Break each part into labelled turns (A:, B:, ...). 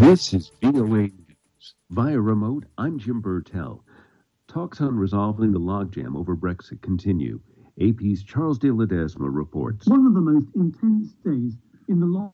A: This is VOA News. Via remote, I'm Jim Burtell. Talks on resolving the logjam over Brexit continue. AP's Charles de Ledesma reports.
B: One of the most intense days in the long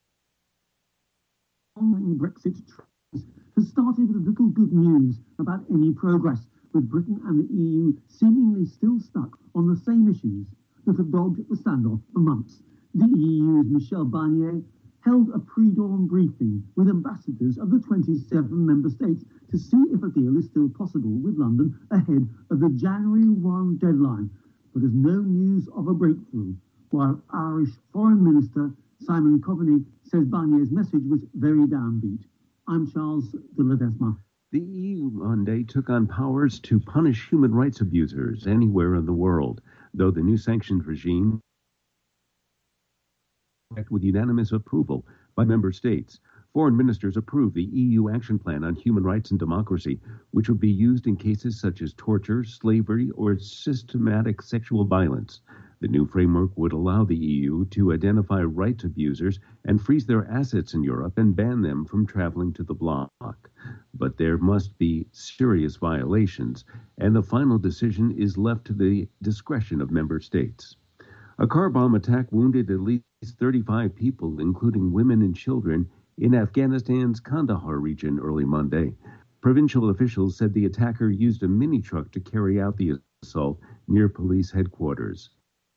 B: Brexit trials has started with little good news about any progress, with Britain and the EU seemingly still stuck on the same issues that have dogged the standoff for months. The EU's Michel Barnier held a pre-dawn briefing with ambassadors of the 27 member states to see if a deal is still possible with London ahead of the January 1 deadline. But there's no news of a breakthrough, while Irish Foreign Minister Simon Coveney says Barnier's message was very downbeat. I'm Charles de Ledesma.
A: The EU Monday took on powers to punish human rights abusers anywhere in the world, though the new sanctions regime with unanimous approval by member states. Foreign ministers approved the EU Action Plan on Human Rights and Democracy, which would be used in cases such as torture, slavery, or systematic sexual violence. The new framework would allow the EU to identify rights abusers and freeze their assets in Europe and ban them from traveling to the bloc. But there must be serious violations, and the final decision is left to the discretion of member states. A car bomb attack wounded at least 35 people, including women and children, in Afghanistan's Kandahar region early Monday. Provincial officials said the attacker used a mini-truck to carry out the assault near police headquarters.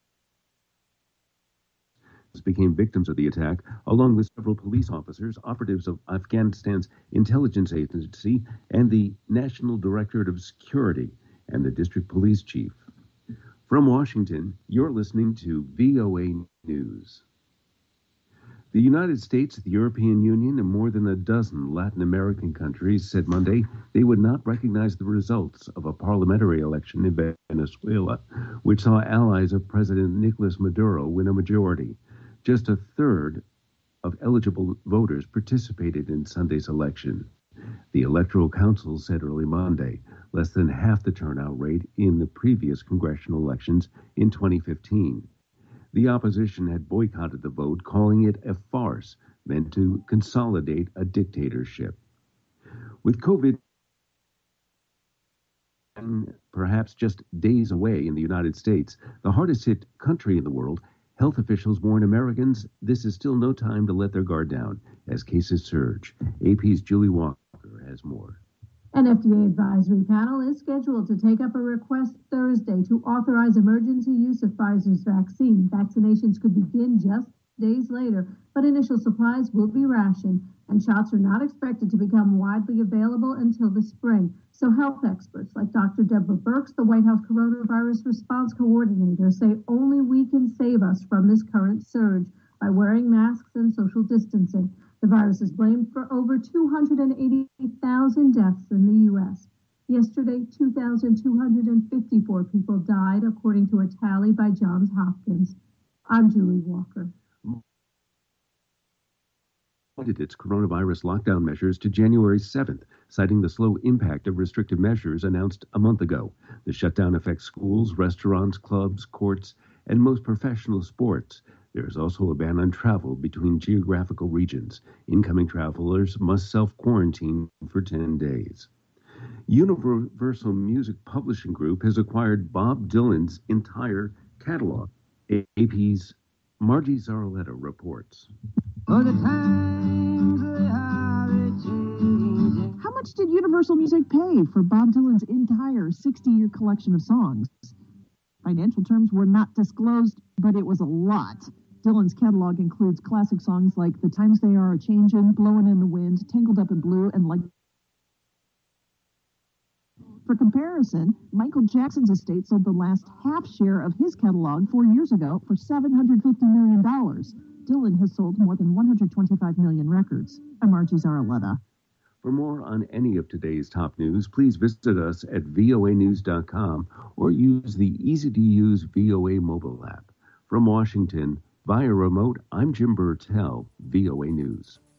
A: Became victims of the attack, along with several police officers, operatives of Afghanistan's intelligence agency, and the National Directorate of Security, and the district police chief. From Washington, you're listening to VOA News. The United States, the European Union, and more than a dozen Latin American countries said Monday they would not recognize the results of a parliamentary election in Venezuela, which saw allies of President Nicolas Maduro win a majority. Just a third of eligible voters participated in Sunday's election. The Electoral Council said early Monday, less than half the turnout rate in the previous congressional elections in 2015. The opposition had boycotted the vote, calling it a farce meant to consolidate a dictatorship. With COVID perhaps just days away in the United States, the hardest hit country in the world, health officials warn Americans this is still no time to let their guard down as cases surge. AP's Julie Walker has more.
C: An FDA advisory panel is scheduled to take up a request Thursday to authorize emergency use of Pfizer's vaccine. Vaccinations could begin just days later, but initial supplies will be rationed, and shots are not expected to become widely available until the spring. So health experts like Dr. Deborah Birx, the White House Coronavirus Response Coordinator, say only we can save us from this current surge by wearing masks and social distancing. The virus is blamed for over 280,000 deaths in the U.S. Yesterday, 2,254 people died, according to a tally by Johns Hopkins. I'm Julie Walker.
A: Its coronavirus lockdown measures to January 7th, citing the slow impact of restrictive measures announced a month ago. The shutdown affects schools, restaurants, clubs, courts, and most professional sports. There is also a ban on travel between geographical regions. Incoming travelers must self-quarantine for 10 days. Universal Music Publishing Group has acquired Bob Dylan's entire catalog. AP's Margie Zarletta reports.
D: How much did Universal Music pay for Bob Dylan's entire 60-year collection of songs? Financial terms were not disclosed, but it was a lot. Dylan's catalog includes classic songs like The Times They Are A-Changin', Blowin' in the Wind, Tangled Up in Blue, and Like. For comparison, Michael Jackson's estate sold the last half share of his catalog 4 years ago for $750 million. Dylan has sold more than 125 million records. I'm Margie Zarletta.
A: For more on any of today's top news, please visit us at voanews.com or use the easy-to-use VOA mobile app. From Washington, via remote, I'm Jim Burtell, VOA News.